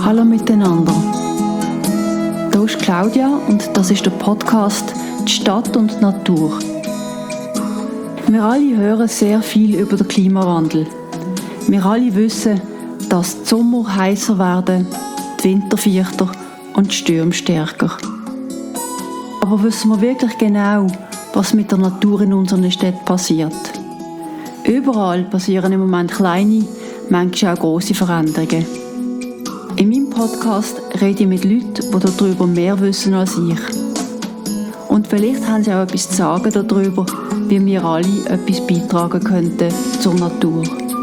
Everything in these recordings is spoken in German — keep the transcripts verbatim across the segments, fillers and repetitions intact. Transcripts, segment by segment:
Hallo miteinander. Hier ist Claudia und das ist der Podcast «Die Stadt und die Natur». Wir alle hören sehr viel über den Klimawandel. Wir alle wissen, dass die Sommer heißer werden, die Winter vierter und die Stürme stärker. Aber wissen wir wirklich genau, was mit der Natur in unseren Städten passiert? Überall passieren im Moment kleine, manchmal auch grosse Veränderungen. In meinem Podcast rede ich mit Leuten, die darüber mehr wissen als ich. Und vielleicht haben sie auch etwas zu sagen darüber, wie wir alle etwas beitragen könnten zur Natur.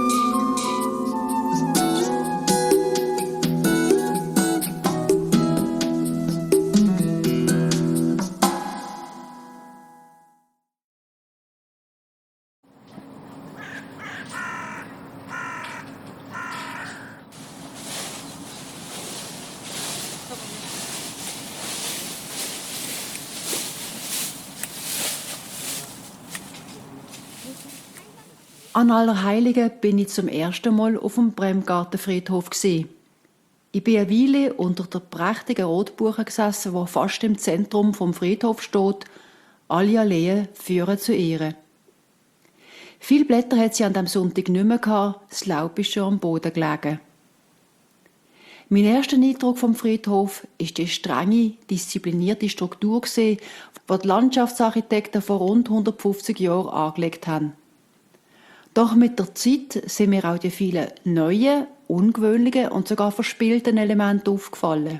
An Allerheiligen bin ich zum ersten Mal auf dem Bremgartenfriedhof gsi. Ich bin eine Weile unter der prächtigen Rotbuche gesessen, die fast im Zentrum vom Friedhof steht. Alle Alleen führen zu Ehren. Viele Blätter hat sie an diesem Sonntag nicht mehr gehabt, das Laub ist schon am Boden gelegen. Mein erster Eindruck vom Friedhof ist die strenge, disziplinierte Struktur, die die Landschaftsarchitekten vor rund hundertfünfzig Jahren angelegt haben. Doch mit der Zeit sind mir auch die vielen neuen, ungewöhnlichen und sogar verspielten Elemente aufgefallen.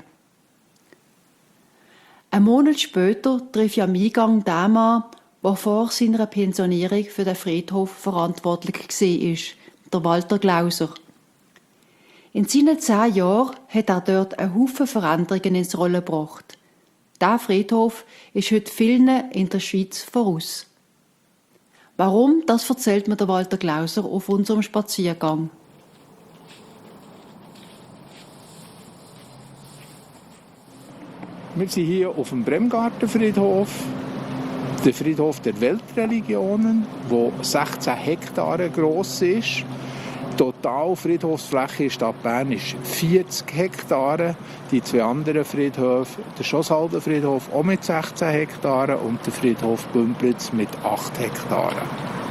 Einen Monat später treffe ich am Eingang den Mann, der vor seiner Pensionierung für den Friedhof verantwortlich war, der Walter Glauser. In seinen zehn Jahren hat er dort einen Haufen Veränderungen ins Rollen gebracht. Dieser Friedhof ist heute vielen in der Schweiz voraus. Warum, das erzählt mir der Walter Glauser auf unserem Spaziergang. Wir sind hier auf dem Bremgartenfriedhof, der Friedhof der Weltreligionen, der sechzehn Hektare gross ist. Die totale Friedhofsfläche in der Stadt Bern ist vierzig Hektare. Die zwei anderen Friedhöfe, der Schosshaldenfriedhof auch mit sechzehn Hektaren und der Friedhof Bümpliz mit acht Hektaren.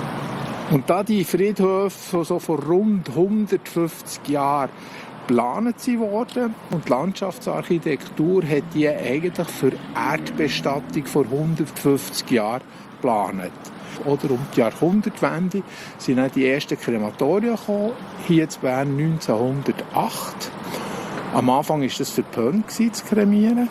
Und da die Friedhöfe so vor rund hundertfünfzig Jahren geplant wurden und die Landschaftsarchitektur hat die eigentlich für Erdbestattung vor hundertfünfzig Jahren geplant. Oder um die Jahrhundertwende sind dann die ersten Krematorien gekommen, hier in Bern neunzehnhundertacht. Am Anfang war das verpönt zu kremieren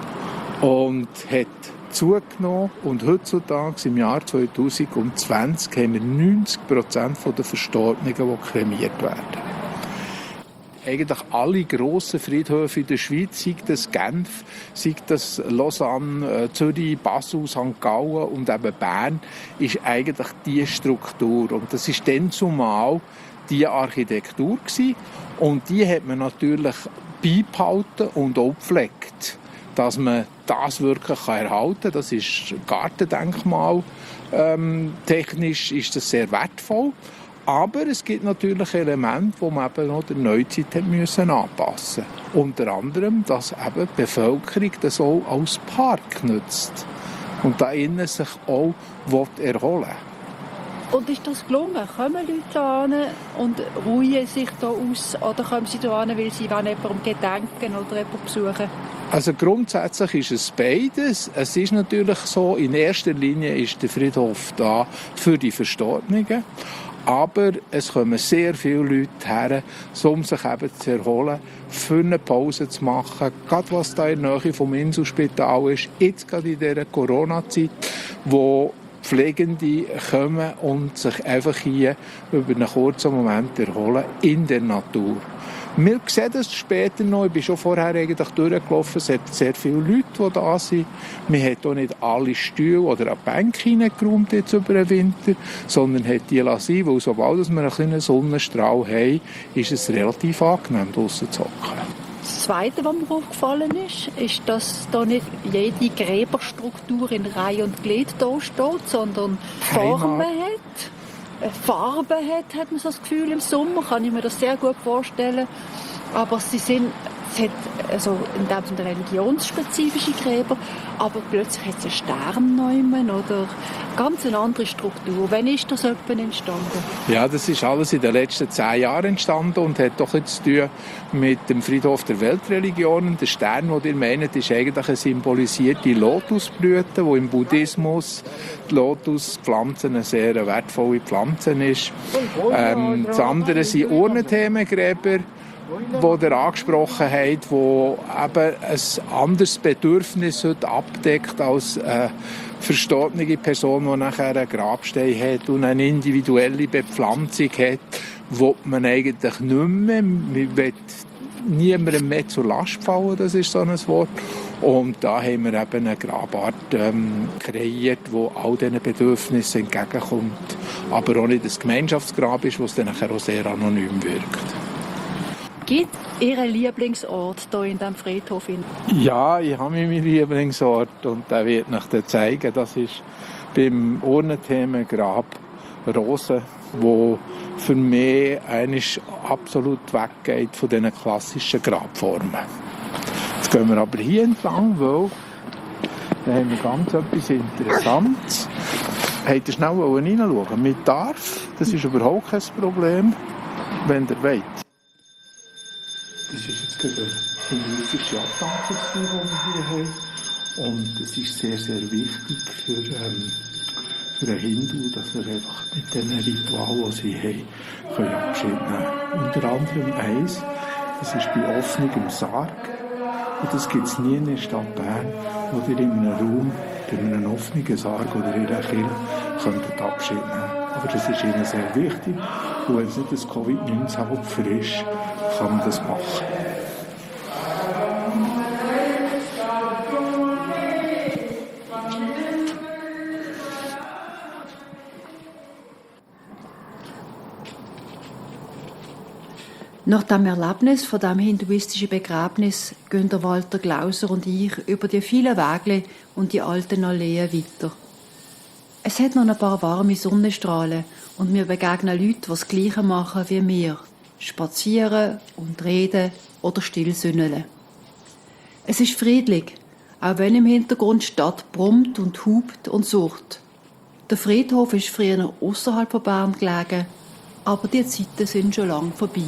und hat zugenommen. Und heutzutage, im Jahr zweitausendzwanzig, haben wir neunzig Prozent der Verstorbenen, die kremiert werden. Eigentlich alle grossen Friedhöfe in der Schweiz, sei das Genf, sei das Lausanne, Zürich, Basel, Sankt Gallen und eben Bern, ist eigentlich diese Struktur. Und das ist dann zumal die Architektur gewesen. Und die hat man natürlich beibehalten und auch gepflegt, dass man das wirklich erhalten kann. Das ist Gartendenkmal. Ähm, technisch ist das sehr wertvoll. Aber es gibt natürlich Elemente, die man eben noch der Neuzeit müssen anpassen musste. Unter anderem, dass eben die Bevölkerung das auch als Park nutzt und da innen sich auch erholen will. Und ist das gelungen? Kommen Leute hin und ruhen sich da aus oder kommen sie da hin, weil sie jemandem gedenken oder jemanden besuchen? Also grundsätzlich ist es beides. Es ist natürlich so, in erster Linie ist der Friedhof da für die Verstorbenen. Aber es kommen sehr viele Leute her, um sich eben zu erholen, für eine Pause zu machen. Gerade was da in der Nähe vom Inselspital ist, jetzt gerade in dieser Corona-Zeit, wo Pflegende kommen und sich einfach hier über einen kurzen Moment erholen in der Natur. Wir sehen das später noch. Ich bin schon vorher eigentlich durchgelaufen. Es hat sehr viele Leute, die da sind. Man hat auch nicht alle Stühle oder Bänke hineingeräumt jetzt über den Winter, sondern hat die lassen, weil sobald wir einen kleinen Sonnenstrahl haben, ist es relativ angenehm, draussen zu hocken. Das Zweite, was mir aufgefallen ist, ist, dass da nicht jede Gräberstruktur in Reihe und Glied da steht, sondern Formen hat. Farbe hat, hat man so das Gefühl im Sommer, kann ich mir das sehr gut vorstellen. Aber sie sind Es hat also in dem Sinne religionsspezifische Gräber, aber plötzlich hat es einen Sternenäumen oder ganz eine andere Struktur. Wann ist das etwa entstanden? Ja, das ist alles in den letzten zehn Jahren entstanden und hat doch jetzt zu tun mit dem Friedhof der Weltreligionen. Der Stern, den ihr meint, ist eigentlich eine symbolisierte Lotusblüte, wo im Buddhismus die Lotuspflanze eine sehr wertvolle Pflanze ist. Ähm, das andere sind Urnenthemengräber, die ihr angesprochen habt, die eben ein anderes Bedürfnis heute abdeckt als eine verstorbene Person, die nachher einen Grabstein hat und eine individuelle Bepflanzung hat, die man eigentlich nicht mehr, man will niemandem mehr zur Last fallen, das ist so ein Wort. Und da haben wir eben eine Grabart ähm, kreiert, die all diesen Bedürfnissen entgegenkommt, aber auch nicht ein Gemeinschaftsgrab ist, das dann nachher auch sehr anonym wirkt. Gibt es Ihren Lieblingsort hier in diesem Friedhof? Ja, ich habe meinen Lieblingsort und der wird euch dann zeigen. Das ist beim Urnenthemengrab Rosen, wo für mich eigentlich absolut weggeht von diesen klassischen Grabformen. Jetzt gehen wir aber hier entlang, weil da haben wir ganz etwas Interessantes. Wollt ihr schnell reinschauen? Mit darf, das ist überhaupt kein Problem, wenn ihr wollt. Das ist jetzt gerade eine hinduistische Abdankungsfeier, die wir hier haben. Und es ist sehr, sehr wichtig für, ähm, für einen Hindu, dass er einfach mit diesen Ritualen, die sie haben, können Abschied nehmen. Unter anderem eins, das ist bei offenem Sarg. Und das gibt es nie in der Stadt Bern, wo ihr in einem Raum, in einem offenen Sarg oder in einer Kirche könntet Abschied nehmen. Aber das ist ihnen sehr wichtig. Und wenn es nicht ein Covid neunzehn Opfer ist, kann man das machen. Nach dem Erlebnis von dem hinduistischen Begräbnis gehen der Walter Glauser und ich über die vielen Wege und die alten Alleen weiter. Es hat noch ein paar warme Sonnenstrahlen und wir begegnen Leute, die das Gleiche machen wie wir. Spazieren und reden oder stillsünneln. Es ist friedlich, auch wenn im Hintergrund die Stadt brummt und hupt und sucht. Der Friedhof ist früher außerhalb von Bern gelegen, aber die Zeiten sind schon lange vorbei.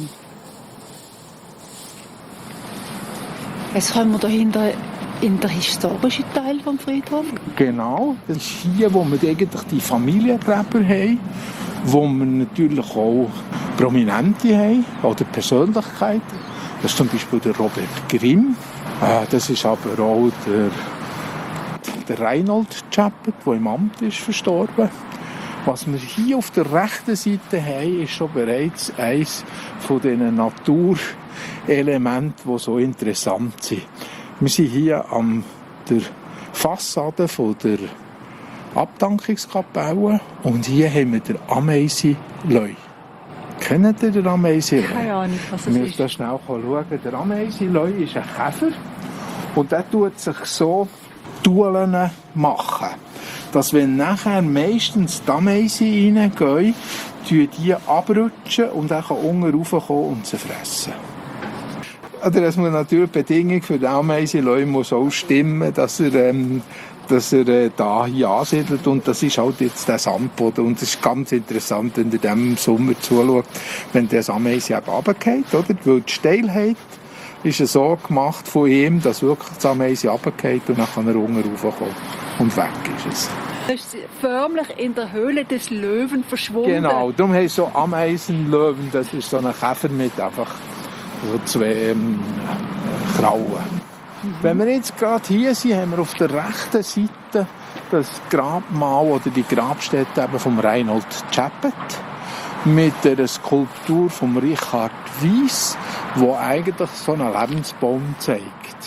Jetzt kommen wir dahinter in den historischen Teil des Friedhofs. Genau, das ist hier, wo wir eigentlich die Familiengräber haben, wo wir natürlich auch Prominente haben oder Persönlichkeiten. Das ist zum Beispiel der Robert Grimm. Das ist aber auch der, der Reinhold Chappet, der im Amt ist verstorben. Was wir hier auf der rechten Seite haben, ist schon bereits eines von diesen Naturelementen, die so interessant sind. Wir sind hier an der Fassade von der Abdankungskapelle und hier haben wir den Ameisenleu. Kennt ihr den Ameisenleu? Keine Ahnung, was das wir ist. Wir müssen schnell schauen. Der Ameisenleu ist ein Käfer und der tut sich so Tulen machen. Dass wenn nachher meistens die Ameisen reingehen, tun die abrutschen und dann kann unten raufkommen und sie fressen. Oder es muss natürlich die Bedingung für den Ameisenleu muss auch stimmen, dass er, ähm, dass er äh, da hier ansiedelt. Und das ist halt jetzt der Sandboden. Und es ist ganz interessant, wenn ihr dem Sommer zuschaut, wenn der Ameisen eben runterfällt, oder? Weil die Steilheit ist ja so gemacht von ihm, dass wirklich das Ameisen runterfällt und dann kann er unten raufkommen. Und weg ist es. Das ist förmlich in der Höhle des Löwen verschwunden. Genau, darum haben so Ameisenlöwen, das ist so ein Käfer mit einfach so zwei ähm, Krauen. Mhm. Wenn wir jetzt gerade hier sind, haben wir auf der rechten Seite das Grabmal oder die Grabstätte eben vom Reinhold Chappet mit der Skulptur von Richard Weiss, wo eigentlich so einen Lebensbaum zeigt.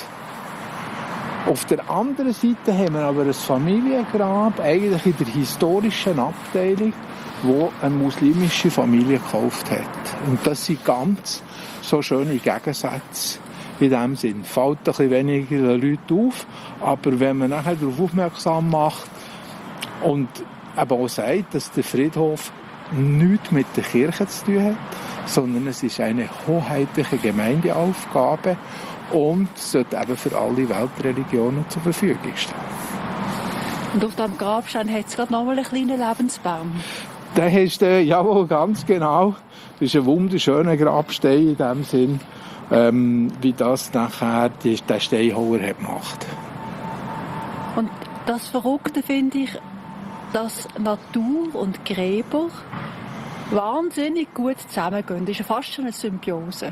Auf der anderen Seite haben wir aber ein Familiengrab, eigentlich in der historischen Abteilung, wo eine muslimische Familie gekauft hat. Und das sind ganz so schöne Gegensätze in dem Sinn. Fällt ein bisschen weniger Leute auf, aber wenn man nachher darauf aufmerksam macht und eben auch sagt, dass der Friedhof nichts mit der Kirche zu tun hat, sondern es ist eine hoheitliche Gemeindeaufgabe und sollte eben für alle Weltreligionen zur Verfügung stehen. Und auf diesem Grabstein hat es gerade noch mal einen kleinen Lebensbaum. Den hast du, jawohl, ganz genau. Das ist ein wunderschöner Grabstein in dem Sinn, ähm, wie das nachher die, der Steinhauer hat gemacht. Und das Verrückte finde ich, dass Natur und Gräber wahnsinnig gut zusammengehen. Das ist ja fast schon eine Symbiose.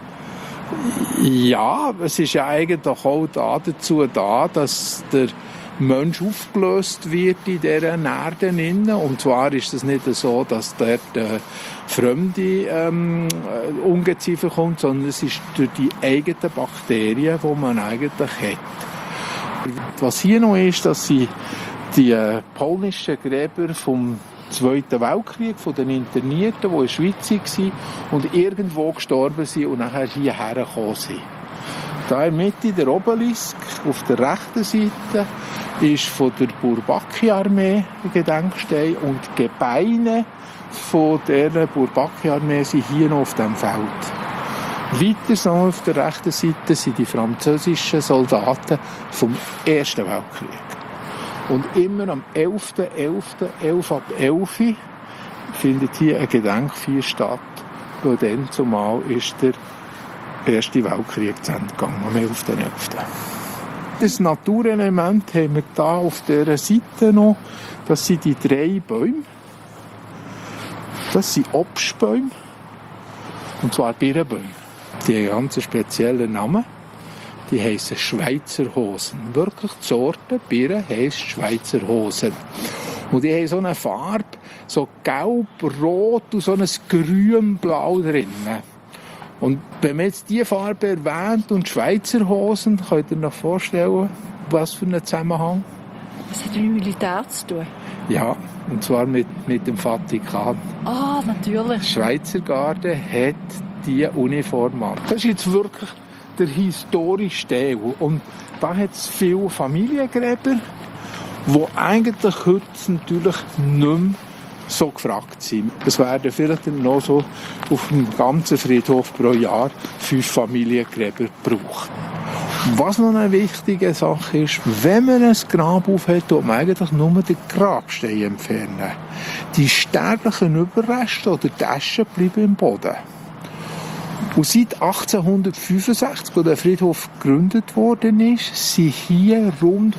Ja, es ist ja eigentlich auch da dazu da, dass der Mensch aufgelöst wird in dieser Erde. Und zwar ist es nicht so, dass dort äh, fremde ähm, Ungeziefer kommt, sondern es ist durch die eigenen Bakterien, die man eigentlich hat. Was hier noch ist, dass sie die äh, polnischen Gräber vom Zweiten Weltkrieg, von den Internierten, die in der Schweiz waren und irgendwo gestorben sind und nachher hierher gekommen sind. Da in der Mitte der Obelisk, auf der rechten Seite, ist von der Bourbaki-Armee ein Gedenkstein und die Gebeine von dieser Bourbaki-Armee sind hier noch auf diesem Feld. Weiter so auf der rechten Seite sind die französischen Soldaten vom Ersten Weltkrieg. Und immer am elften elften elf ab elf findet hier ein Gedenkfeier statt, weil dann zumal ist der Erste Weltkrieg zu Ende gegangen, am elften elften Das Naturelement haben wir hier auf dieser Seite noch. Das sind die drei Bäume. Das sind Obstbäume. Und zwar Birnenbäume. Die haben ganz speziellen Namen. Die heissen Schweizer Hosen. Wirklich die Sorte Birne heisst Schweizer Hosen. Und die haben so eine Farbe, so gelb-rot und so ein grün-blau drin. Und wenn man jetzt diese Farbe erwähnt und Schweizer Hosen, könnt ihr euch vorstellen, was für einen Zusammenhang? Das hat mit dem Militär zu tun. Ja, und zwar mit, mit dem Vatikan. Ah, natürlich. Die Schweizer Garde hat diese Uniform an. Das ist jetzt wirklich der historische Teil. Und da hat es viele Familiengräber, die eigentlich heute natürlich nicht mehr so gefragt sind. Es werden vielleicht noch so auf dem ganzen Friedhof pro Jahr fünf Familiengräber gebraucht. Was noch eine wichtige Sache ist, wenn man ein Grab aufhält, tut man eigentlich nur den Grabstein entfernen. Die sterblichen Überreste oder die Asche bleiben im Boden. Und seit achtzehnhundertfünfundsechzig, als der Friedhof gegründet worden ist, sind hier rund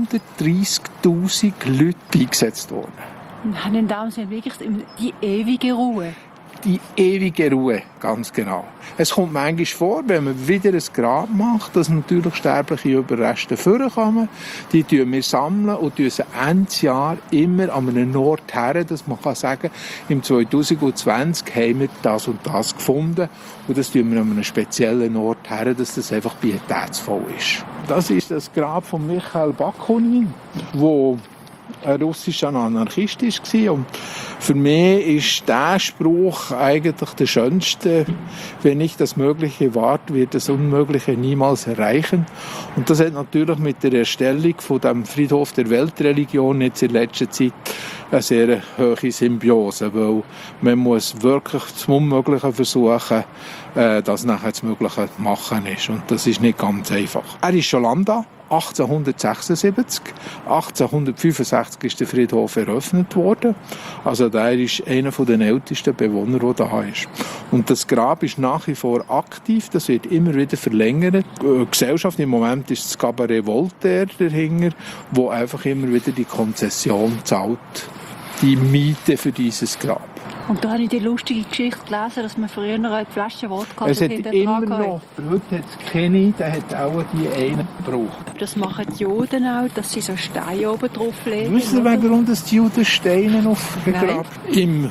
hundertdreissigtausend Leute beigesetzt worden. Und haben in dem Sinne wirklich die ewige Ruhe. Die ewige Ruhe, ganz genau. Es kommt manchmal vor, wenn man wieder ein Grab macht, dass natürlich sterbliche Überreste vorkommen. Die sammeln wir sammeln und sie Ende Jahr immer an einem Ort her, dass man kann sagen, im zwanzig zwanzig haben wir das und das gefunden. Und das tun wir an einem speziellen Ort her, dass das einfach pietätsvoll ist. Das ist das Grab von Michail Bakunin, wo ein russischer Anarchist war. Und für mich ist dieser Spruch eigentlich der schönste. Wenn nicht das Mögliche wart, wird das Unmögliche niemals erreichen. Und das hat natürlich mit der Erstellung von dem Friedhof der Weltreligion jetzt in letzter Zeit eine sehr hohe Symbiose, weil man muss wirklich das Unmögliche versuchen, dass nachher das Mögliche machen ist. Und das ist nicht ganz einfach. Er ist schon lange da. achtzehnhundertsechsundsiebzig. achtzehnhundertfünfundsechzig ist der Friedhof eröffnet worden. Also der ist einer der ältesten Bewohner, der da ist. Und das Grab ist nach wie vor aktiv. Das wird immer wieder verlängert. Die Gesellschaft im Moment ist das Cabaret Voltaire dahinter, wo einfach immer wieder die Konzession zahlt, die Miete für dieses Grab. Und da habe ich die lustige Geschichte gelesen, dass man früher noch eine Flasche Wodka es hat hinten immer dran noch, heute hat es keine, der hat auch die einen gebraucht. Das machen die Juden auch, dass sie so Steine oben drauf legen. Wissen Sie, warum das die Juden Steine auf Grab? Im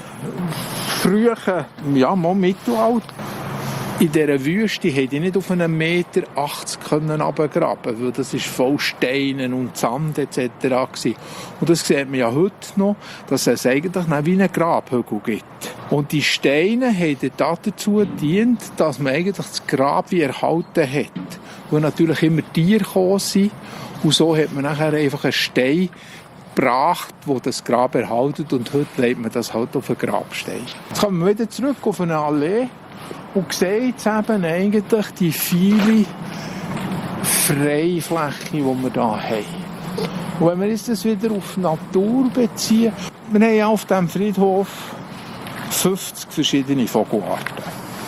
frühen, ja, mal Mittelalter. In dieser Wüste hätte ich nicht auf einen Meter achtzig runtergraben, weil das ist voll Steinen und Sand et cetera gewesen. Und das sieht man ja heute noch, dass es eigentlich wie einen Grabhügel gibt. Und die Steine haben dazu gedient, dass man eigentlich das Grab wie erhalten hat. Wo natürlich immer Tiere gekommen sind. Und so hat man nachher einfach einen Stein gebracht, wo das Grab erhaltet. Und heute legt man das halt auf einen Grabstein. Jetzt kommen wir wieder zurück auf eine Allee. Und sehe jetzt eben eigentlich die vielen Freifläche, die wir hier haben. Und wenn wir jetzt das wieder auf die Natur beziehen, wir haben ja auf diesem Friedhof fünfzig verschiedene Vogelarten.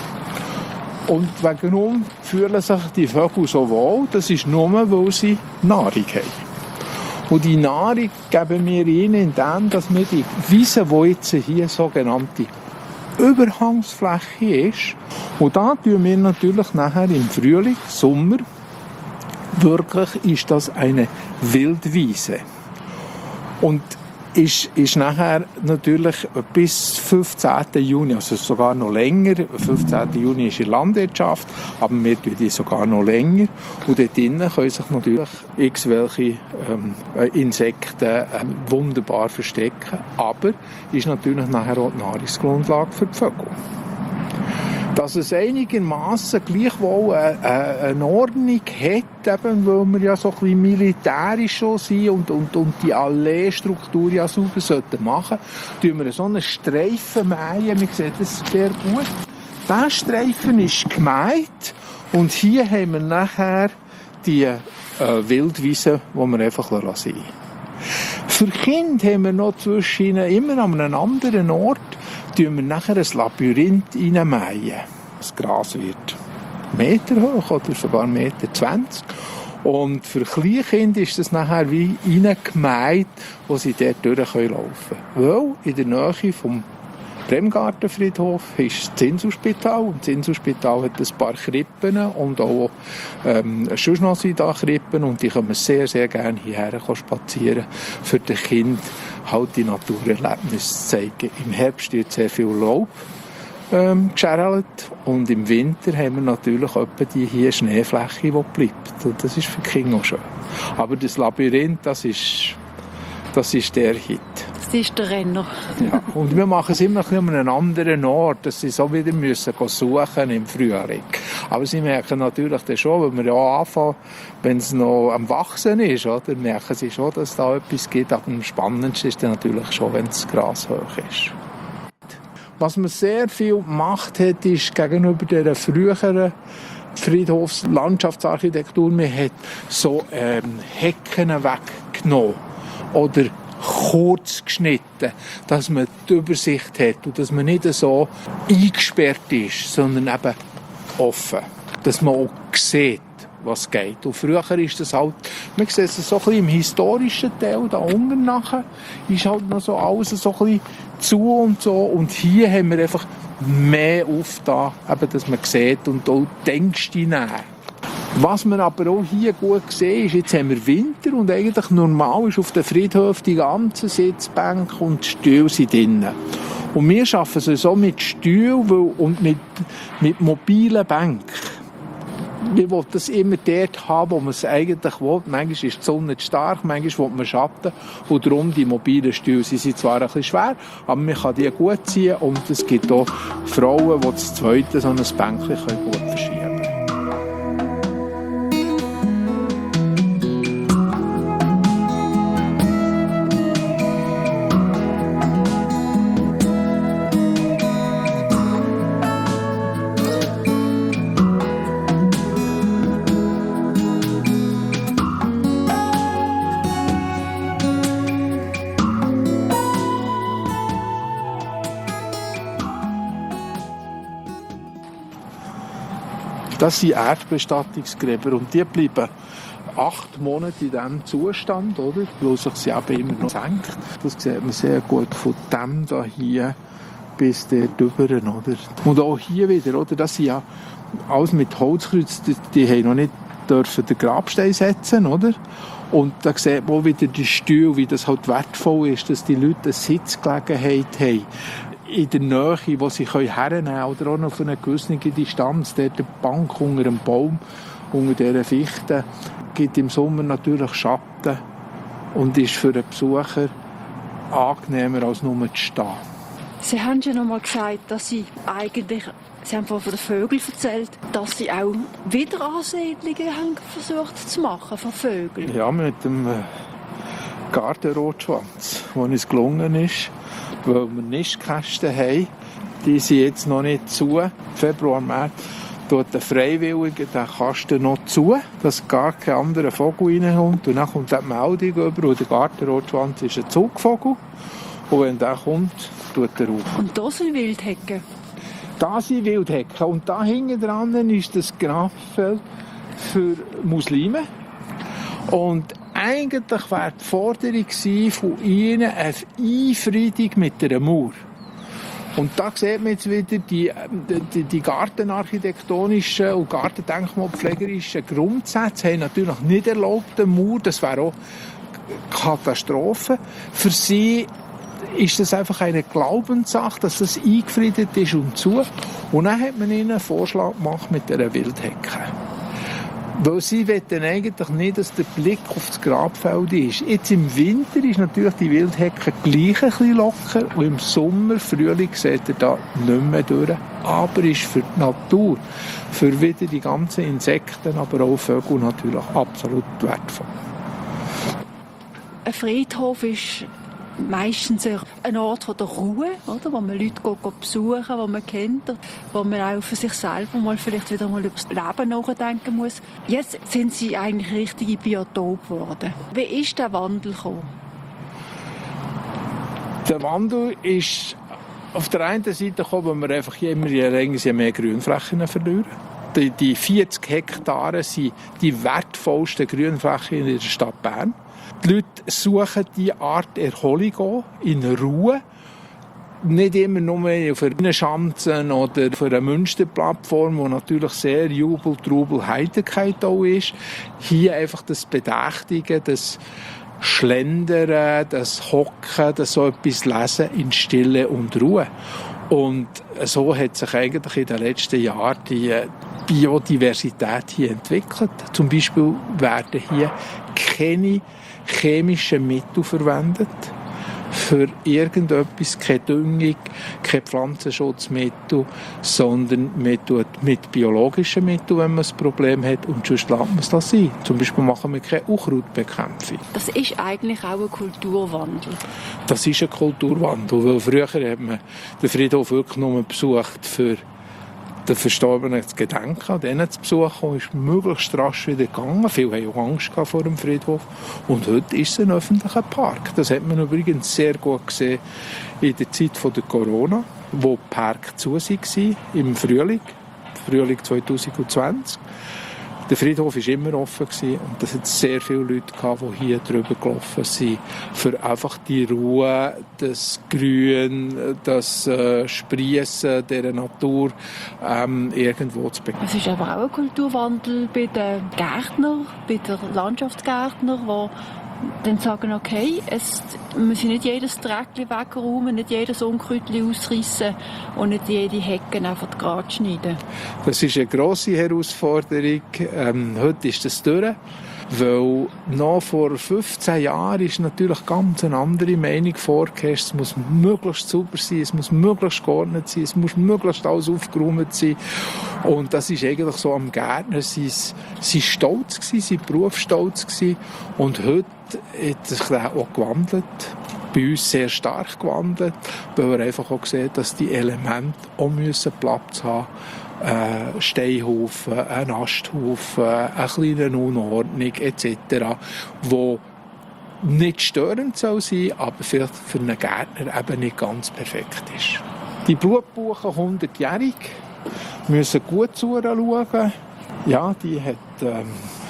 Und warum fühlen sich die Vögel so wohl? Das ist nur, weil sie Nahrung haben. Und die Nahrung geben wir ihnen, indem dass wir die Wiese, die jetzt hier sogenannte Überhangsfläche ist, und da tun wir natürlich nachher im Frühling, Sommer, wirklich ist das eine Wildwiese. Und ist, ist nachher natürlich bis fünfzehnten Juni, also sogar noch länger, fünfzehnten Juni ist in der Landwirtschaft, aber wir tun die sogar noch länger. Und dort drinnen können sich natürlich x-welche ähm, Insekten ähm, wunderbar verstecken, aber ist natürlich nachher auch die Nahrungsgrundlage für die Vögel. Dass es einigermaßen gleichwohl eine, eine Ordnung hat, eben, weil wir ja so ein bisschen militärisch schon sind und, und, und die Allee-Struktur ja sauber sollten machen, tun wir so einen Streifen mähen. Man sieht das sehr gut. Dieser Streifen ist gemäht und hier haben wir nachher die äh, Wildwiese, die wir einfach sein lassen. Für Kinder haben wir noch zwischen immer an einem anderen Ort tun wir nachher ein Labyrinth reinmähen. Das Gras wird Meter hoch oder sogar Meter zwanzig. Und für Kleinkinder ist das nachher wie reingemäht, wo sie dort durch laufen können. Weil in der Nähe vom Bremgartenfriedhof ist das Inselspital. Und das Inselspital hat ein paar Krippen und auch ähm, schon noch sind da Krippen und die können sehr, sehr gerne hierher spazieren, für die Kinder halt die Naturerlebnisse zu zeigen. Im Herbst wird sehr viel Laub ähm, geschärlt und im Winter haben wir natürlich etwa die hier Schneefläche, die bleibt. Und das ist für die Kinder auch schön. Aber das Labyrinth, das ist, das ist der Hit. Das ist der Renner. Ja, und wir machen es immer an einem anderen Ort, dass sie so wieder müssen suchen im Frühling. Aber sie merken natürlich dann schon, wenn wir ja anfangen, wenn es noch am Wachsen ist, oder, merken sie schon, dass es da etwas gibt. Aber am spannendsten ist dann natürlich schon, wenn das Gras hoch ist. Was man sehr viel gemacht hat, ist gegenüber der früheren Friedhofslandschaftsarchitektur, man hat so ähm, Hecken weggenommen oder kurz geschnitten, dass man die Übersicht hat und dass man nicht so eingesperrt ist, sondern eben offen, dass man auch sieht, was geht. Und früher ist das halt, man sieht es so ein bisschen im historischen Teil, da unten nachher, ist halt noch so alles so ein bisschen zu und so. Und hier haben wir einfach mehr aufgetan, eben, dass man sieht und auch die Ängste nehmen. Was man aber auch hier gut sehen ist, jetzt haben wir Winter und eigentlich normal ist auf den Friedhof die ganze Sitzbank und die Stühle sind drinnen. Und wir arbeiten es so mit Stühlen und mit, mit mobilen Bänken. Wir wollen das immer dort haben, wo man es eigentlich will. Manchmal ist die Sonne zu stark, manchmal will man Schatten. Und darum die mobilen Stühle, sie sind zwar ein bisschen schwer, aber man kann die gut ziehen. Und es gibt auch Frauen, die das zweite so ein Bänkchen gut verschieben können. Das sind Erdbestattungsgräber und die bleiben acht Monate in diesem Zustand, oder? Weil sich sie eben immer noch senkt. Das sieht man sehr gut von dem da hier bis dort drüber, oder? Und auch hier wieder, oder? Das sind ja alles mit Holzkreuz, die, die haben noch nicht dürfen den Grabstein setzen, oder? Und da sieht man auch wieder die Stühle, wie das halt wertvoll ist, dass die Leute eine Sitzgelegenheit haben. In der Nähe, wo sie hernehmen können, oder auch noch auf einer gewissen Distanz, dort eine Bank unter einem Baum, unter dieser Fichte, gibt im Sommer natürlich Schatten und ist für den Besucher angenehmer, als nur zu stehen. Sie haben ja noch mal gesagt, dass Sie eigentlich, Sie haben von den Vögeln erzählt, dass Sie auch Wiederansiedlungen haben versucht zu machen von Vögeln. Ja, mit dem Gartenrotschwanz, wo uns gelungen ist, weil wir Nistkästen haben. Die sind jetzt noch nicht zu, Februar, März. tut der Freiwillige den Kasten noch zu, dass gar kein anderer Vogel reinkommt. Und dann kommt die Meldung über, und der Gartenrotschwanz ist ein Zugvogel. Und wenn der kommt, tut er auf. Und da sind Wildhecken? Da sind Wildhecken. Und da hinten dran ist das Graffeld für Muslime. Und eigentlich war die Forderung von ihnen eine Einfriedung mit einer Mauer. Und da sieht man jetzt wieder die, die, die gartenarchitektonischen und gartendenkmalpflegerischen Grundsätze haben natürlich nicht erlaubt, eine Mauer. Das wäre auch Katastrophe. Für sie ist das einfach eine Glaubenssache, dass das eingefriedet ist und zu. Und dann hat man ihnen einen Vorschlag gemacht mit dieser Wildhecke. Weil sie wollen eigentlich nicht, dass der Blick auf das Grabfeld ist. Jetzt im Winter ist natürlich die Wildhecke gleich ein bisschen locker und im Sommer, Frühling sieht er da nicht mehr durch. Aber ist für die Natur, für wieder die ganzen Insekten, aber auch Vögel natürlich absolut wertvoll. Ein Friedhof ist meistens ein Ort der Ruhe, oder? Wo man Leute besuchen, die man kennt, wo man auch für sich selber mal vielleicht wieder mal über das Leben nachdenken muss. Jetzt sind sie eigentlich richtige Biotop geworden. Wie ist der Wandel gekommen? Der Wandel ist auf der einen Seite gekommen, weil wir einfach immer je länger je mehr Grünflächen verlieren. Die, die vierzig Hektare sind die wertvollsten Grünflächen in der Stadt Bern. Die Leute suchen diese Art Erholung in Ruhe. Nicht immer nur auf einer Schanze oder auf einer Münsterplattform, wo natürlich sehr Jubel, Trubel, Heiterkeit auch ist. Hier einfach das Bedächtige, das Schlendern, das Hocken, das so etwas Lesen in Stille und Ruhe. Und so hat sich eigentlich in den letzten Jahren die Biodiversität hier entwickelt. Zum Beispiel werden hier keine chemische Mittel verwendet für irgendetwas, keine Düngung, keine Pflanzenschutzmittel, sondern man tut mit biologischen Mitteln, wenn man ein Problem hat, und sonst lässt man es das sein. Zum Beispiel machen wir keine Unkrautbekämpfung. Das ist eigentlich auch ein Kulturwandel. Das ist ein Kulturwandel, weil früher hat man den Friedhof wirklich nur besucht, für den Verstorbenen zu gedenken, denen zu besuchen, ist möglichst rasch wieder gegangen. Viele haben auch Angst vor dem Friedhof. Und heute ist es ein öffentlicher Park. Das hat man übrigens sehr gut gesehen in der Zeit der Corona, wo die Park zu waren, im Frühling, Frühling zwanzig zwanzig. Der Friedhof war immer offen gewesen, und es hat sehr viele Leute gehabt, die hier drüber gelaufen sind, für einfach die Ruhe, das Grün, das äh, Sprießen der Natur ähm, irgendwo zu bekommen. Es ist aber auch ein Kulturwandel bei den Gärtnern, bei den Landschaftsgärtnern, die dann sagen, okay, es, wir müssen nicht jedes Dreckchen wegräumen, nicht jedes Unkräutchen ausreißen und nicht jede Hecke einfach gerade schneiden. Das ist eine grosse Herausforderung. Ähm, heute ist das durch. Weil noch vor fünfzehn Jahren ist natürlich ganz eine andere Meinung vorgeherrscht. Es muss möglichst sauber sein, es muss möglichst geordnet sein, es muss möglichst alles aufgeräumt sein. Und das ist eigentlich so am Gärtner sein, sein Stolz gewesen, sein Berufsstolz gewesen. Und heute hat sich das auch gewandelt. Bei uns sehr stark gewandelt, weil wir einfach auch sehen, dass die Elemente auch müssen Platz haben müssen. Ein Steinhaufen, ein Asthaufen, eine kleine Unordnung et cetera, die nicht störend soll sein, aber vielleicht für einen Gärtner eben nicht ganz perfekt ist. Die Blutbuche hundertjährig, müssen gut zuschauen. Ja, die hat ähm,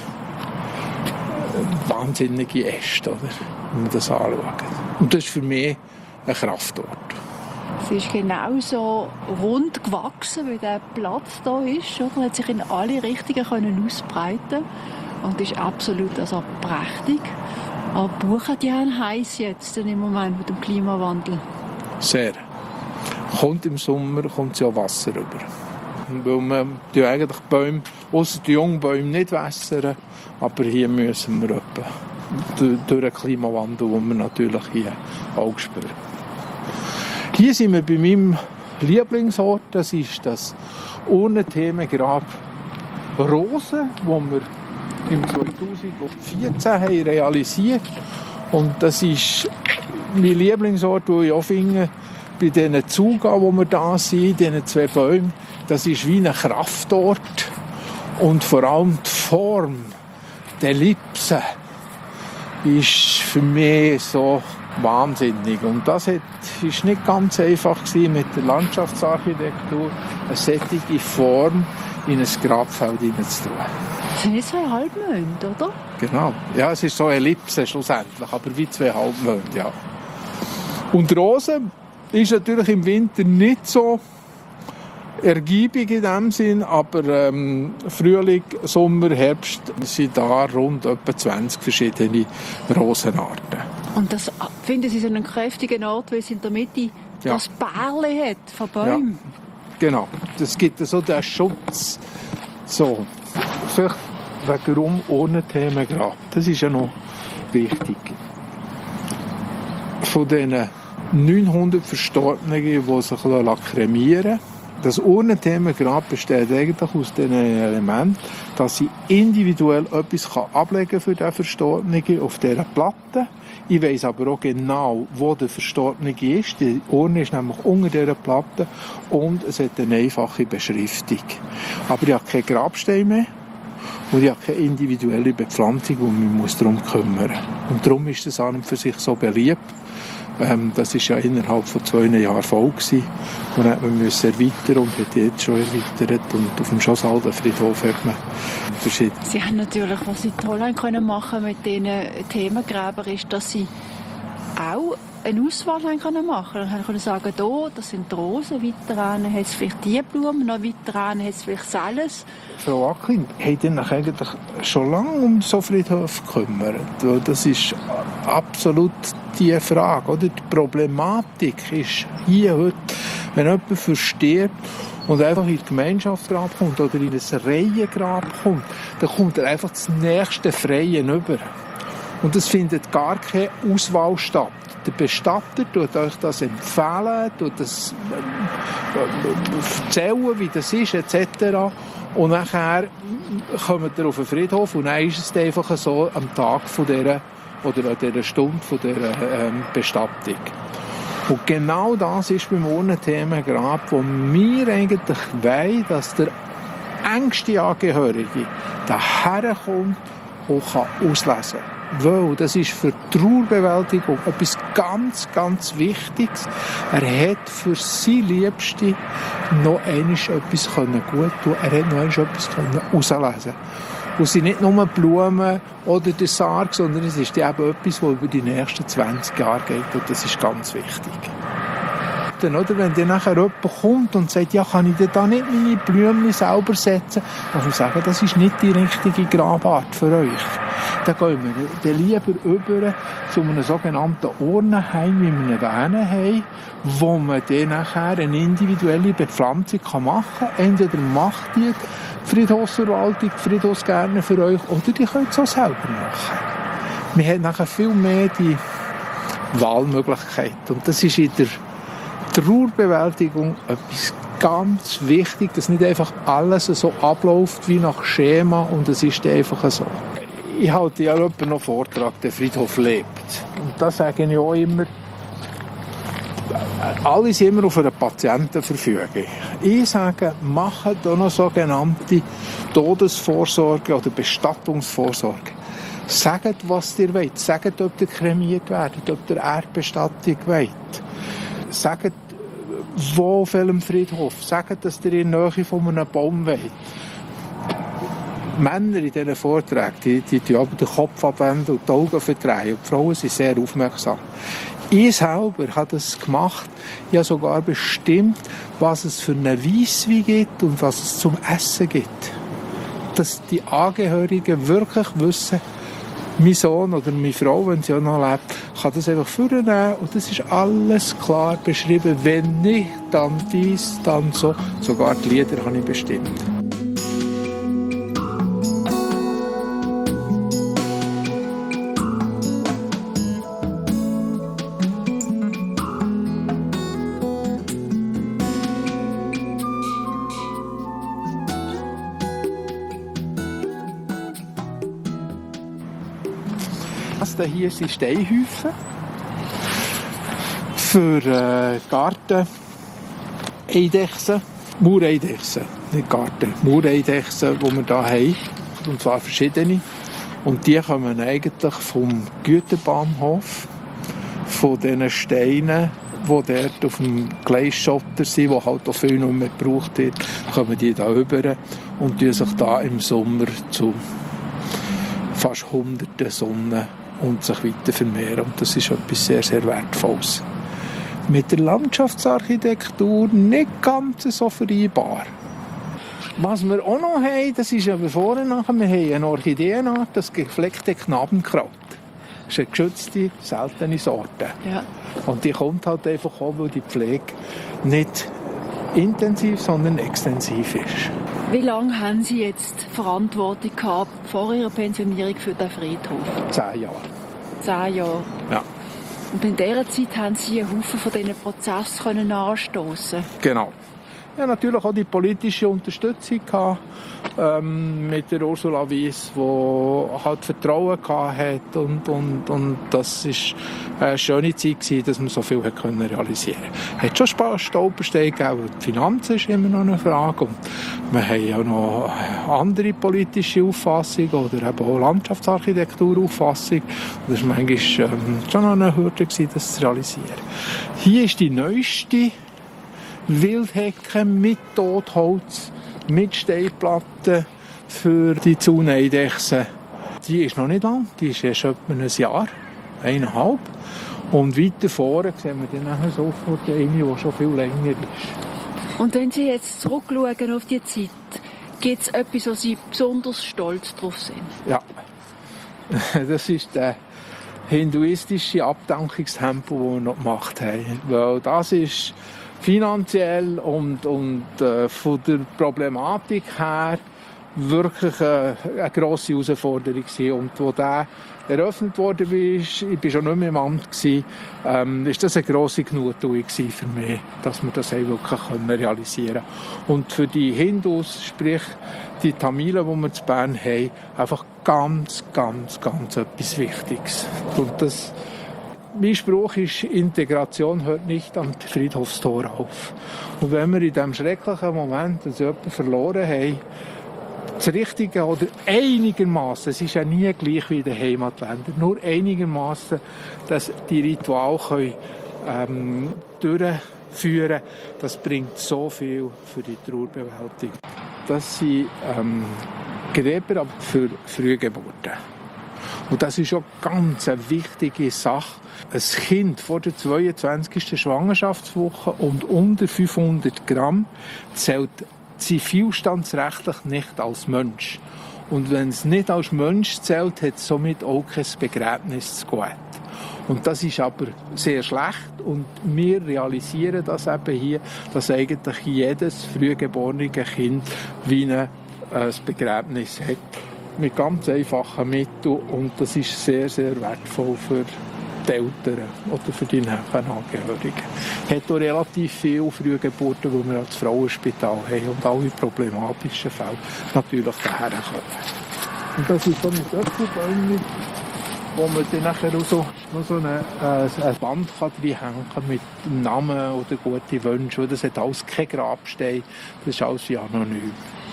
wahnsinnige Äste, oder? Wenn man das anschaut. Und das ist für mich ein Kraftort. Sie ist genauso rund gewachsen, wie der Platz da ist. Oder? Hat sich in alle Richtungen können ausbreiten und ist absolut also prächtig. Aber die Buche, die haben heiß jetzt im Moment mit dem Klimawandel. Sehr. Kommt im Sommer kommt ja Wasser rüber. Weil man die eigentlich Bäume, ausser die jungen Bäume, nicht wässern. Aber hier müssen wir etwa durch, durch den Klimawandel, den wir natürlich hier auch spüren. Hier sind wir bei meinem Lieblingsort. Das ist das Urnenthemengrab Rosen, das wir im zweitausendvierzehn haben realisiert. Und das ist mein Lieblingsort, wo ich auch finde, bei diesen Zugehen, wo wir da sind, diesen zwei Bäumen, das ist wie ein Kraftort. Und vor allem die Form, die Ellipse, ist für mich so wahnsinnig. Und das war nicht ganz einfach gewesen, mit der Landschaftsarchitektur eine solche Form in ein Grabfeld hineinzutun. Das sind nicht zwei Halbmonde, oder? Genau. Ja, es ist so eine Ellipse schlussendlich, aber wie zwei Halbmonde, ja. Und die Rose ist natürlich im Winter nicht so ergiebig in dem Sinn, aber ähm, Frühling, Sommer, Herbst sind da rund etwa zwanzig verschiedene Rosenarten. Und das finden Sie so einen kräftigen Ort, weil es in der Mitte Ja. das Bärli hat von Bäumen. Ja, genau. Das gibt so den Schutz. So, vielleicht wegen Urnenthemengrab. Das ist ja noch wichtig. Von diesen neunhundert Verstorbenen, die sich kremieren lassen, das Urnenthemengrab besteht eigentlich aus diesen Elementen, dass sie individuell etwas ablegen kann für den Verstorbenen auf dieser Platte. Ich weiss aber auch genau, wo der Verstorbene ist. Die Urne ist nämlich unter dieser Platte und es hat eine einfache Beschriftung. Aber ich habe keinen Grabstein mehr und ich habe keine individuelle Bepflanzung, und man muss darum kümmern. Und darum ist das an und für sich so beliebt. Ähm, das war ja innerhalb von zwei Jahren voll gewesen. Und dann musste man müssen erweitern und hat jetzt schon erweitert. Und auf dem Schossalden Friedhof hat man verschiedene. Sie haben natürlich, was Sie toll machen können mit diesen Themengräbern, ist, dass Sie auch eine Auswahl haben können machen. Dann können Sie sagen, hier, das sind die Rosen, weiter an hat es vielleicht die Blumen, noch weiter an hat es vielleicht alles. Frau Acklin, hat sich eigentlich schon lange um so Friedhof gekümmert. Das ist absolut die Frage. Oder? Die Problematik ist hier heute, wenn jemand verstirbt und einfach in die Gemeinschaftsgrab kommt oder in ein Reihengrab kommt, dann kommt er einfach das nächste Freien über. Und es findet gar keine Auswahl statt. Der Bestatter tut euch das empfehlen, tut das erzählen, wie das ist, et cetera. Und nachher kommt er auf den Friedhof und dann ist es einfach so am Tag von dieser, oder an dieser Stunde von dieser ähm, Bestattung. Und genau das ist beim Urnenthemengrab, wo wir eigentlich wollen, dass der engste Angehörige daherkommt und kann auslesen kann. Weil das ist für die Trauerbewältigung etwas ganz, ganz Wichtiges. Er hat für seine Liebste noch einmal etwas gut tun. Er hat noch einmal etwas herauslesen. Und es sind nicht nur Blumen oder der Sarg, sondern es ist eben etwas, das über die nächsten zwanzig Jahre geht. Und das ist ganz wichtig. Dann, oder, wenn dann nachher jemand kommt und sagt, ja, kann ich da nicht meine Blumen selber setzen, dann muss ich sagen, das ist nicht die richtige Grabart für euch. Dann gehen wir dann lieber über zu einem sogenannten Urnenheim, wie wir ihn Wähne haben, wo man dann nachher eine individuelle Bepflanzung machen kann. Entweder macht die Friedhofsverwaltung, die Friedhofsgärtner für euch, oder die könnt es auch selber machen. Man hat nachher viel mehr die Wahlmöglichkeit. Und das ist in der Trauerbewältigung etwas ganz wichtig, dass nicht einfach alles so abläuft wie nach Schema und es ist einfach so. Ich halte ja noch einen Vortrag, der Friedhof lebt. Und da sage ich auch immer, alle sind immer auf einer Patientenverfügung. Ich sage, macht da noch sogenannte Todesvorsorge oder Bestattungsvorsorge. Sagt, was ihr wollt. Sagt, ob ihr kremiert werdet, ob ihr Erdbestattung wollt. Sagt, wo auf welchem Friedhof. Sagt, dass ihr in der Nähe von einem Baum wollt. Männer in diesen Vorträgen, die, die, die aber den Kopf abwenden und die Augen verdrehen. Und die Frauen sind sehr aufmerksam. Ich selber habe das gemacht. Ich habe sogar bestimmt, was es für einen Weisswein gibt und was es zum Essen gibt. Dass die Angehörigen wirklich wissen, mein Sohn oder meine Frau, wenn sie auch noch lebt, kann das einfach vornehmen und das ist alles klar beschrieben. Wenn nicht, dann dies, dann so. Sogar die Lieder habe ich bestimmt. Das hier sind Steinhäufen für äh, Garten, Eidechsen. Maureidechsen, nicht Garten, Maureidechsen, die wir hier haben, und zwar verschiedene. Und die kommen eigentlich vom Güterbahnhof, von diesen Steinen, die dort auf dem Gleisschotter sind, die halt auch viel nicht mehr gebraucht wird, kommen die da rüber und die sich da im Sommer zu fast hunderten Sonnen und sich weiter vermehren. Und das ist etwas sehr, sehr Wertvolles. Mit der Landschaftsarchitektur nicht ganz so vereinbar. Was wir auch noch haben, das ist aber vorher nachher, wir haben eine Orchideenart, das gefleckte Knabenkraut. Das ist eine geschützte, seltene Sorte. Ja. Und die kommt halt einfach auch, weil die Pflege nicht intensiv, sondern extensiv ist. Wie lange haben Sie jetzt Verantwortung gehabt vor Ihrer Pensionierung für den Friedhof? Zehn Jahre. Zehn Jahre? Ja. Und in dieser Zeit haben Sie einen Haufen von diesen Prozessen anstoßen. Genau. Ja, natürlich auch die politische Unterstützung gehabt, ähm, mit der Ursula Wyss, die halt Vertrauen gehabt hat und, und, und das ist eine schöne Zeit gewesen, dass man so viel hat können realisieren konnte. Es hat schon Stolpersteine gegeben, die Finanzen ist immer noch eine Frage und wir haben ja noch andere politische Auffassungen oder eben auch Landschaftsarchitekturauffassung. Das war manchmal ähm, schon noch eine Hürde gewesen, das zu realisieren. Hier ist die neueste Wildhecke mit Totholz, mit Steinplatten für die Zauneidechse. Die ist noch nicht lang, die ist erst etwa ein Jahr, eineinhalb. Und weiter vorne sehen wir dann nachher sofort eine, die schon viel länger ist. Und wenn Sie jetzt zurückschauen auf die Zeit, gibt es etwas, wo Sie besonders stolz drauf sind? Ja, das ist der hinduistische Abdankungstempel, den wir noch gemacht haben. Weil das ist finanziell und, und äh, von der Problematik her wirklich äh, eine grosse Herausforderung gewesen. Und wo der eröffnet wurde, ich war schon nicht mehr im Amt, gewesen, ähm, ist das eine grosse Genugtuung für mich, dass wir das wirklich realisieren können. Und für die Hindus, sprich die Tamilen, die wir in Bern haben, einfach ganz, ganz, ganz etwas Wichtiges. Und das Mein Spruch ist, Integration hört nicht am Friedhofstor auf. Und wenn wir in diesem schrecklichen Moment, dass jemanden verloren haben, das Richtige oder einigermaßen, es ist ja nie gleich wie in den Heimatländern, nur einigermaßen, dass die Rituale können, ähm, durchführen, das bringt so viel für die Trauerbewältigung. Das sind ähm, Gräber für Frühgeburten. Und das ist auch ganz eine wichtige Sache. Ein Kind vor der zweiundzwanzigsten Schwangerschaftswoche und unter fünfhundert Gramm zählt zivilstandsrechtlich nicht als Mensch. Und wenn es nicht als Mensch zählt, hat es somit auch kein Begräbnis zu gut. Und das ist aber sehr schlecht und wir realisieren das eben hier, dass eigentlich jedes frühgeborene Kind wie ein Begräbnis hat. Mit ganz einfachen Mitteln und das ist sehr, sehr wertvoll für die Eltern oder für die Angehörigen. Es hat auch relativ viele Frühgeburten, die wir als Frauenspital haben und alle problematischen Fälle natürlich daher kommen. Und das ist so ein Öpfelbäumchen, wo man dann nachher auch so, noch so eine, äh, ein Band reinhängen kann mit dem Namen oder guten Wünschen. Das hat alles kein Grabstein, das ist alles wie anonym.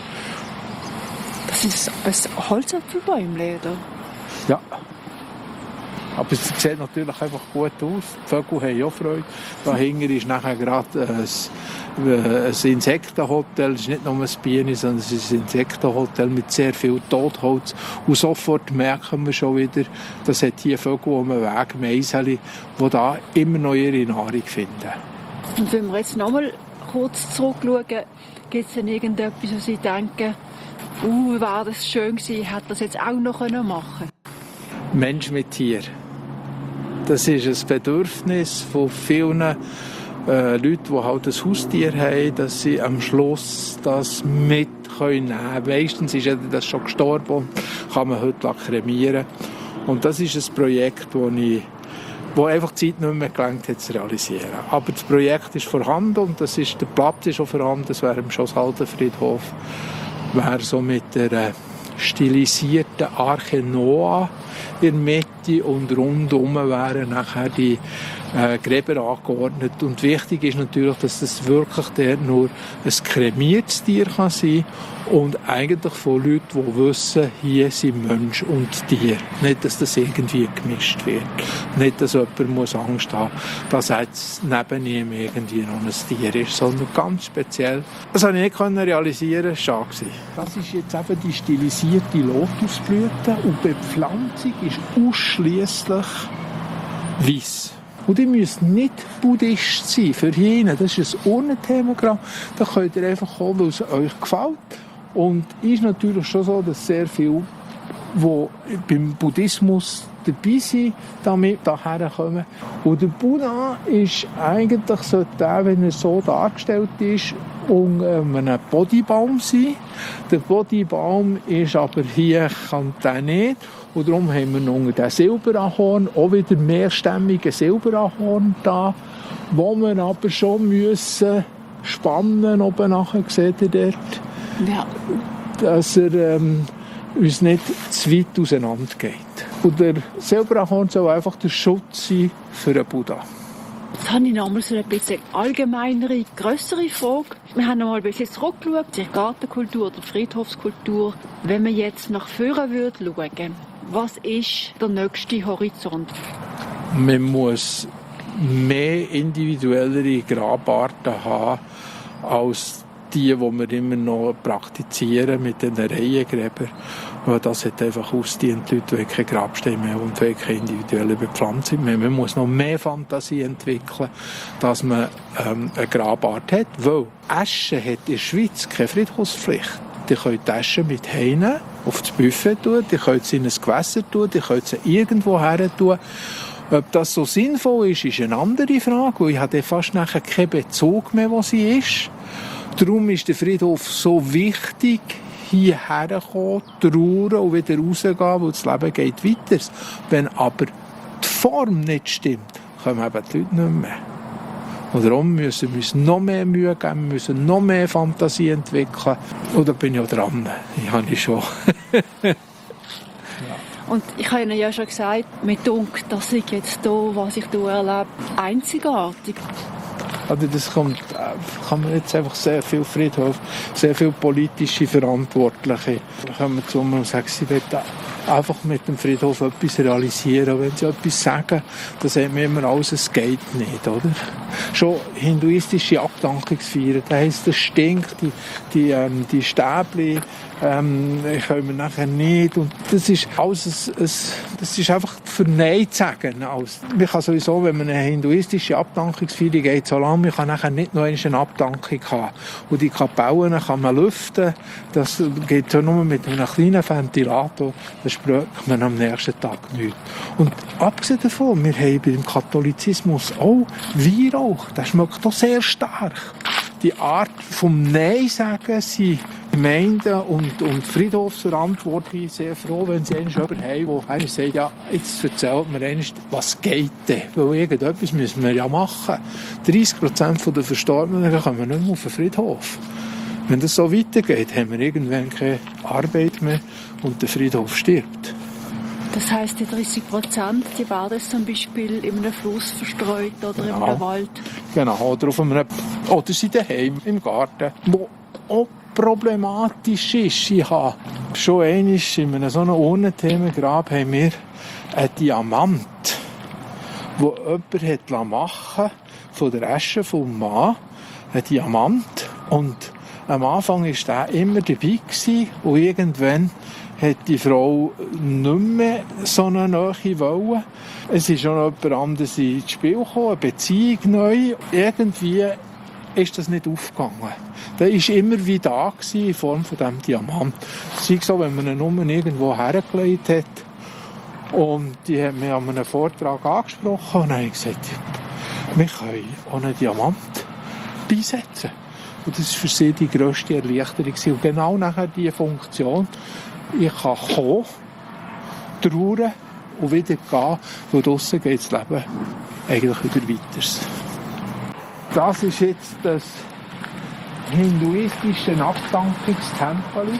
Das ist ein Holzapfelbäumchen, oder? Ja. Aber es sieht natürlich einfach gut aus. Die Vögel haben auch Freude. Dahinter ist nachher gerade ein, ein Insektenhotel. Es ist nicht nur ein Bienen, sondern es ist ein Insektenhotel mit sehr viel Totholz. Und sofort merken wir schon wieder, dass es hier Vögel um den Weg, Meiseli, die da immer noch ihre Nahrung finden. Und wenn wir jetzt noch mal kurz zurückschauen, gibt es denn irgendetwas, wo Sie denken, uh, war das schön gewesen, hätte das jetzt auch noch machen können? Mensch mit Tier. Das ist ein Bedürfnis von vielen äh, Leuten, die halt ein Haustier haben, dass sie am Schluss das mit können nehmen können. Meistens ist das schon gestorben und kann man heute kremieren. Und das ist ein Projekt, das ich wo einfach die Zeit nicht mehr gelangt hat zu realisieren. Aber das Projekt ist vorhanden und das ist, der Platz ist auch vorhanden. Das wäre im Schosshaldenfriedhof, wäre so mit der äh, stilisierten Arche Noah in der Mitte und rundum wären nachher die äh, Gräber angeordnet. Und wichtig ist natürlich, dass das wirklich dort nur ein kremiertes Tier kann sein und eigentlich von Leuten, die wissen, hier sind Mensch und Tier. Nicht, dass das irgendwie gemischt wird. Nicht, dass jemand muss Angst haben muss, dass jetzt neben ihm irgendwie noch ein Tier ist, sondern ganz speziell. Das konnte ich nicht realisieren, das war schade. Das ist jetzt eben die stilisierte Lotusblüte und die Bepflanzung ist ausschliesslich weiss. Und ihr müsst nicht Buddhist sein für jeden. Das ist ein Urnenthemagramm. Da könnt ihr einfach kommen, weil es euch gefällt. Und es ist natürlich schon so, dass sehr viele, die beim Buddhismus dabei sind, damit hierher kommen. Und der Buddha ist eigentlich, so der, wenn er so dargestellt ist, um einen Bodybaum sein. Der Bodybaum ist aber hier, kann der nicht. Und darum haben wir noch den Silberahorn, auch wieder mehrstämmigen Silberahorn da, wo wir aber schon müssen spannen, oben nachher seht ihr dort, ja. Dass er ähm, uns nicht zu weit auseinander geht. Und der Silberahorn soll einfach der Schutz sein für den Buddha. Jetzt habe ich noch einmal so ein bisschen allgemeinere, grössere Frage. Wir haben noch mal ein bisschen zurückgeschaut, die Gartenkultur oder Friedhofskultur. Wenn man jetzt nach vorne würde schauen, was ist der nächste Horizont? Man muss mehr individuellere Grabarten haben, als die, die wir immer noch praktizieren mit den Reihengräbern. Das hat einfach ausgedient, Leute, die keine Grabsteine mehr und die keine individuelle Bepflanzung mehr. Man muss noch mehr Fantasie entwickeln, dass man ähm, eine Grabart hat, weil Asche hat in der Schweiz keine Friedhofspflicht. Die können die Asche mit Heinen auf das Buffet tun, die können sie in ein Gewässer tun, die können sie irgendwo her tun. Ob das so sinnvoll ist, ist eine andere Frage, weil ich habe fast nachher keinen Bezug mehr, wo sie ist. Darum ist der Friedhof so wichtig, hierher kommen, trauern und wieder rausgehen, weil das Leben geht weiter. Wenn aber die Form nicht stimmt, kommen eben die Leute nicht mehr. Und darum müssen wir uns noch mehr Mühe geben, wir müssen noch mehr Fantasie entwickeln. Und da bin ich auch dran. Ich habe ich schon. Ja. Und ich habe Ihnen ja schon gesagt, mir dunkt, dass ich jetzt hier, was ich hier erlebe, einzigartig. Also das kommt, kann man jetzt einfach sehr viel Friedhof, sehr viele politische Verantwortliche. Da kommen zu mir und sagen, sie wollen einfach mit dem Friedhof etwas realisieren. Wenn sie etwas sagen, dann sagt man immer alles, es geht nicht, oder? Schon hinduistische Abdankungsfeiern, da heisst, das stinkt, die, die, ähm, die Stäbchen, ähm, können wir nachher nicht. Und das ist alles, ein, ein, das ist einfach für Nein zu sagen. Also, man kann sowieso, wenn man eine hinduistische Abdankungsfeier geht, so lange, man kann nachher nicht noch eine Abdankung haben. Und die Kapellen kann man lüften, das geht ja nur mit einem kleinen Ventilator, das spürt man am nächsten Tag nicht. Und abgesehen davon, wir haben beim Katholizismus auch Weihrauch, das schmeckt auch sehr stark. Die Art vom Nein sagen sind Gemeinden und, und Friedhofsverantwortliche sehr froh, wenn sie einen jemanden haben, der einer sagt, ja, jetzt erzählt mir einer, was geht denn? Weil irgendetwas müssen wir ja machen. dreissig Prozent der Verstorbenen kommen nicht mehr auf den Friedhof. Wenn das so weitergeht, haben wir irgendwann keine Arbeit mehr und der Friedhof stirbt. Das heisst, die dreissig Prozent, die werden zum Beispiel in einem Fluss verstreut oder genau. In einem Wald? Genau, oder auf einem, oder sie daheim im Garten, wo auch problematisch ist. Ich habe schon einmal in einem so einem Urnenthemengrab haben wir einen Diamant, den jemand hat machen lassen, von der Asche vom Mann, ein Diamant. Und am Anfang war der immer dabei gewesen, und irgendwann hat die Frau nicht mehr so eine Nähe wollen. Es ist schon noch jemand anderes ins Spiel gekommen, eine Beziehung neu. Irgendwie ist das nicht aufgegangen. Der war immer wieder da gewesen, in Form von diesem Diamant. Sei es so, wenn man ihn nur irgendwo hergelegt hat. Und die hat mich an einem Vortrag angesprochen und dann habe ich gesagt, wir können auch einen Diamant beisetzen. Und das war für sie die grösste Erleichterung. Und genau nachher diese Funktion, ich kann kommen, trauern und wieder gehen, weil draussen geht das Leben eigentlich wieder weiter. Das ist jetzt das hinduistische Abdankungstempel,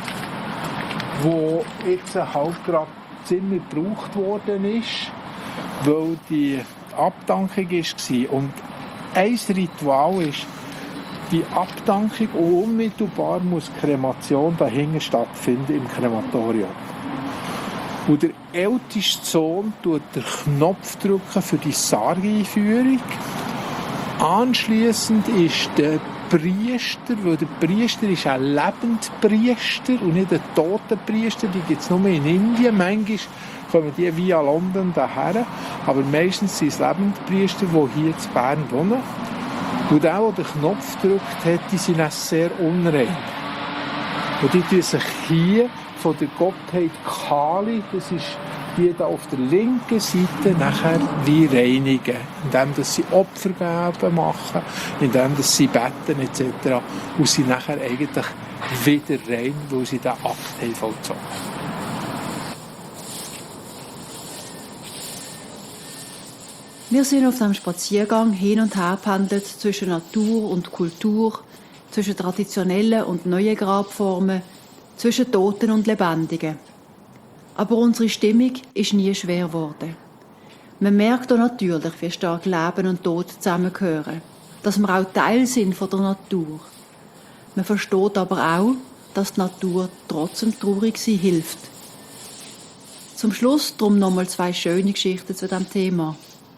das jetzt halt gerade ziemlich gebraucht worden ist, weil die Abdankung war. Und ein Ritual ist die Abdankung, und unmittelbar muss die Kremation dahinter stattfinden im Krematorium. Und der älteste Sohn drückt den Knopf drücken für die Sargeinführung. Anschliessend ist der Priester, weil der Priester ist ein Lebendpriester und nicht ein toter Priester, die gibt es nur in Indien. Manchmal kommen die via London daher, aber meistens sind es Lebendpriester, die hier in Bern wohnen. Und der, der den Knopf gedrückt hat, die sind auch sehr unrein. Und die tun sich hier von der Gottheit Kali, das ist die da auf der linken Seite, nachher wie reinigen. Indem dass sie Opfergaben machen, indem dass sie beten et cetera. Und sie nachher eigentlich wieder rein, weil sie den Akt haben vollzogen. Wir sind auf dem Spaziergang hin und her pendelt zwischen Natur und Kultur, zwischen traditionellen und neuen Grabformen, zwischen Toten und Lebendigen. Aber unsere Stimmung ist nie schwer geworden. Man merkt auch natürlich, wie stark Leben und Tod zusammengehören, dass wir auch Teil sind von der Natur. Man versteht aber auch, dass die Natur trotzdem traurig sein hilft. Zum Schluss darum nochmal zwei schöne Geschichten zu diesem Thema.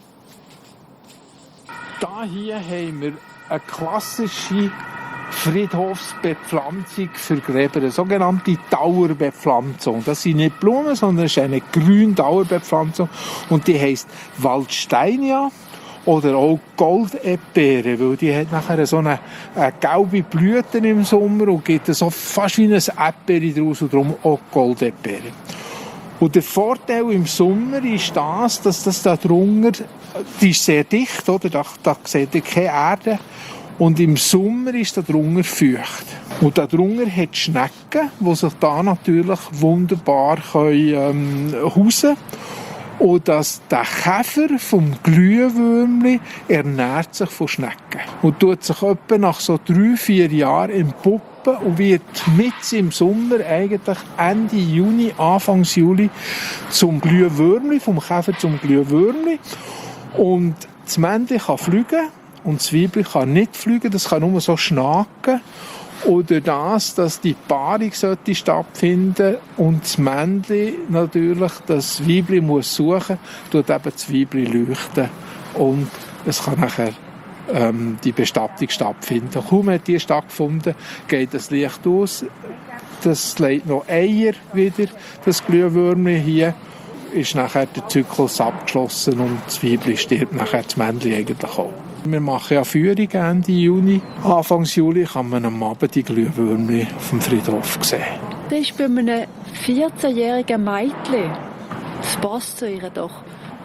Da hier haben wir eine klassische Friedhofsbepflanzung für Gräber, eine sogenannte Dauerbepflanzung. Das sind nicht Blumen, sondern es ist eine grüne Dauerbepflanzung und die heisst Waldsteinia oder auch Goldepere, weil die hat nachher so eine, eine gelbe Blüte im Sommer und gibt so fast wie ein Epere daraus und darum auch Goldepere. Und der Vorteil im Sommer ist das, dass das da drunter, die ist sehr dicht, oder? Da, da seht ihr keine Erde. Und im Sommer ist da drunter feucht. Und da drunter hat es Schnecken, die sich da natürlich wunderbar können, ähm, hausen. Und das, der Käfer vom Glühwürmli ernährt sich von Schnecken. Und tut sich etwa nach so drei, vier Jahren entpuppen und wird mitten im Sommer, eigentlich Ende Juni, Anfang Juli, zum Glühwürmli, vom Käfer zum Glühwürmli. Und das Männchen kann fliegen und das Weibchen kann nicht fliegen, das kann nur so schnaken. Oder das, dass die Paarung sollte stattfinden und das Männchen natürlich, das Weibchen muss suchen, tut eben das Weibchen leuchten und es kann nachher ähm, die Bestattung stattfinden. Kaum hat die stattgefunden, geht das Licht aus, das legt noch Eier wieder, das Glühwürmchen hier, ist nachher der Zyklus abgeschlossen und das Weibchen stirbt nachher, das Männchen eigentlich auch. Wir machen ja Führung Ende Juni. Anfang Juli kann man am Abend die Glühwürmchen auf dem Friedhof sehen. Das ist bei einem vierzehnjährigen Mädchen. Das passt zu ihr doch.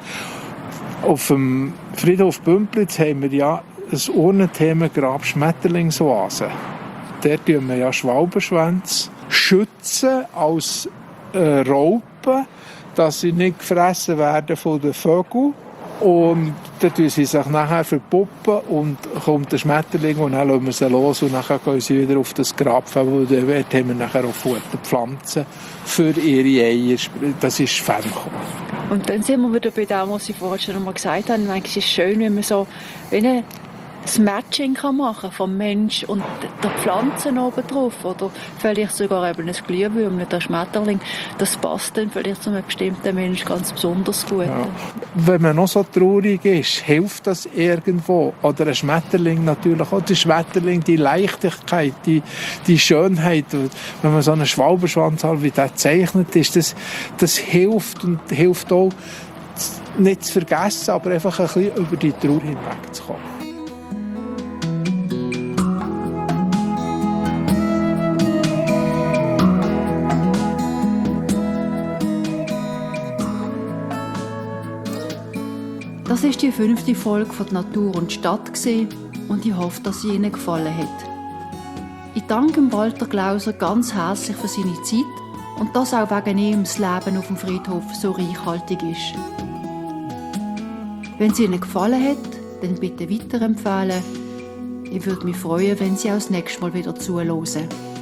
Auf dem Friedhof Bümplitz haben wir ja ein Urnenthema Grab Schmetterlingsoase. Dort schützen wir ja Schwalbenschwänze schützen als äh, Raupen, dass sie nicht gefressen werden von den Vögeln. Und dann tun sie sich nachher verpuppen und kommt der Schmetterling und dann lassen wir sie los und dann gehen sie wieder auf das Grab, wo dort haben wir nachher auch Futterpflanzen für ihre Eier. Das ist ferngekommen. Und dann sind wir wieder bei dem, was Sie vorhin schon einmal gesagt haben. Es ist schön, wenn man so ein Matching machen kann vom Mensch und der Pflanzen oben drauf. Oder vielleicht sogar eben ein Glühwürmchen, der Schmetterling. Das passt dann vielleicht zu einem bestimmten Mensch ganz besonders gut. Ja. Wenn man noch so traurig ist, hilft das irgendwo. Oder ein Schmetterling natürlich auch. Der Schmetterling, die Leichtigkeit, die, die Schönheit. Wenn man so einen Schwalbenschwanz hat, wie der gezeichnet ist, das, das hilft und hilft auch, nicht zu vergessen, aber einfach ein bisschen über die Trauer hinwegzukommen. Das war die fünfte Folge von «Natur und Stadt» und ich hoffe, dass sie Ihnen gefallen hat. Ich danke Walter Glauser ganz herzlich für seine Zeit und dass auch wegen ihm das Leben auf dem Friedhof so reichhaltig ist. Wenn es Ihnen gefallen hat, dann bitte weiterempfehlen. Ich würde mich freuen, wenn Sie auch das nächste Mal wieder zuhören.